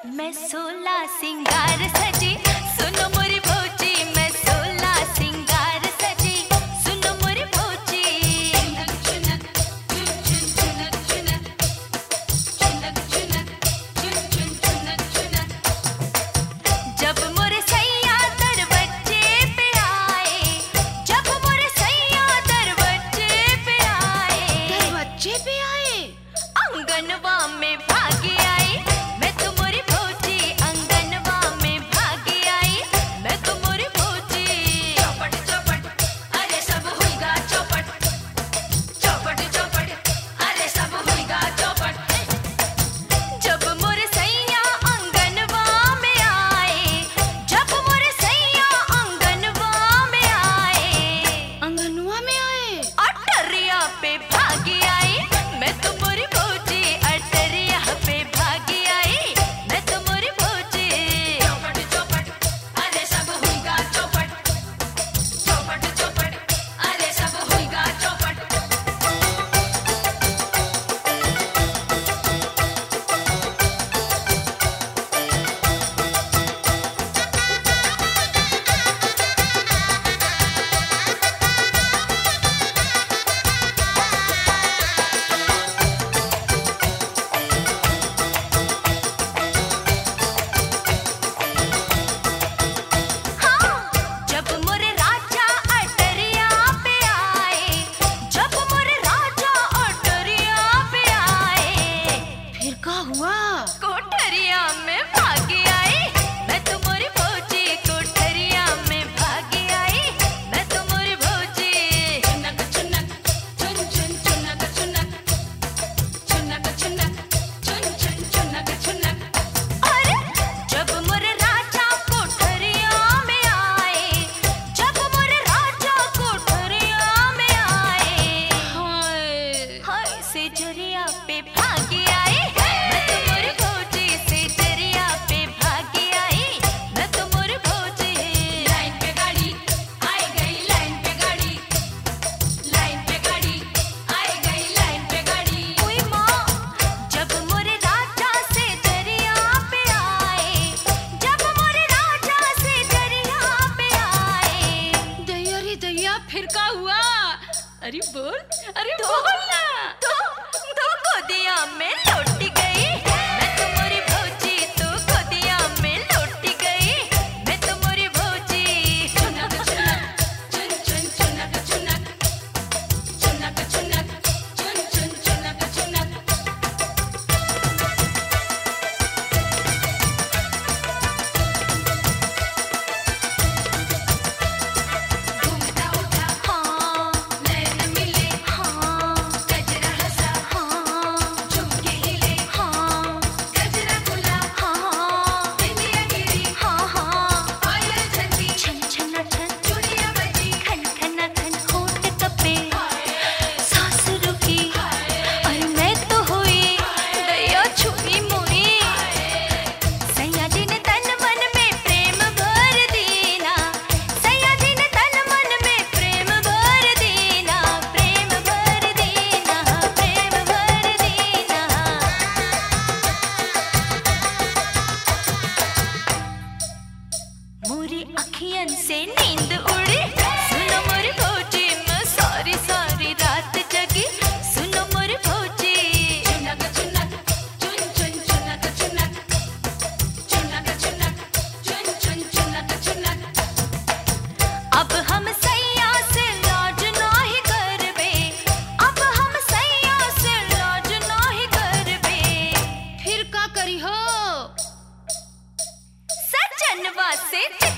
मैं 16 सिंगार सजी, सुनो मोरी भौजी, मैं 16 सिंगार सजी, सुनो मोरी भौजी। चुनक चुनक चुनक चुनक चुनक चुनक चुनक चुनक चुनक। जब मोरे सैया दरवाजे पे आए, जब मोरे सैया दरवाजे पे आए, अंगनवा में भागी आई, मैं तो मोरी भौजी, अंगनवा में भागी आई, मैं तो मोरी भौजी। चौपट चौपट अरे सब होइगा चौपट, चौपट चौपट अरे सब होइगा चौपट। जब मोरे सैया अंगनवा में आए, जब मोरे सैया अंगनवा में आए, अटरिया पे भागी आई, मैं तो मोरी भौजी, अटरिया पे भागी आई, मैं तो मोरी भौजी। चौपट चौपट अरे सब होइगा चौपट, चौपट चौपट अरे सब होइगा चौपट। जब मोरे राजा अटरिया पे आए, जब मोरे राजा अटरिया पे आए, फिर का हुआ? कोठरिया में भागी आई, मैं तो मोरी भौजी, कोठरिया में भागी आई, मैं तो मोरी भौजी। चुनक चुनक चुन चुन चुनक चुनक चुनक चुनक चुन चुन चुनक चुनक। अरे जब मोरे राजा कोठरिया में आए, जब मोरे राजा कोठरिया में आए, हाय से जरिया पे भागी आई, मैं तो मोरी भौजी, से जरिया पे भागी आई, मैं तो मोरी भौजी। लाइन पे गाड़ी आई गई, लाइन पे गाड़ी, लाइन पे गाड़ी आई गई, लाइन पे गाड़ी। ओए माँ, जब मोरे राजा से जरिया पे आए, जब मोरे राजा से जरिया पे आए, दैया रे दैया, फिर का हुआ? अरे बोल, अरे तो बोल ना। तो गोदिया में लौट गई, मैं तो मोरी भौजी, तो गोदिया में लौट गई, मैं तो मोरी भौजी। चुनक चुनक चुन चुन चुनक चुनक चुनक चुनक चुन चुन चुनक चुनक। घूमता उठा हाँ, नैन मिले हाँ, गजरा हंसा हाँ, झुमके हिले हाँ, गजरा खुला हाँ, बिंदिया गिरी हाँ हाँ, पायल झनकी छन छन छन, चूड़ियां बजी खन खन खन, होठ कपे सांस रुकी, और मैं तो हुई दैया छुई मुई। सैया जी ने तन मन में प्रेम भर दीना, सैया जी ने तन मन में प्रेम भर दीना, प्रेम भर दीना, प्रेम भर दीना। मोरी अखियन से नींद उड़ी, सुनो मोरी भौजी, मैं सारी सारी रात जगी, सुनो मोरी भौजी। चुनक चुनक चुन चुन चुनक चुनक चुनक चुनक चुन चुन चुनक चुनक। अब हम सैया से लाज नाही करबे, अब हम सैया से लाज नाही करबे, फिर का करी हो? सजनवा से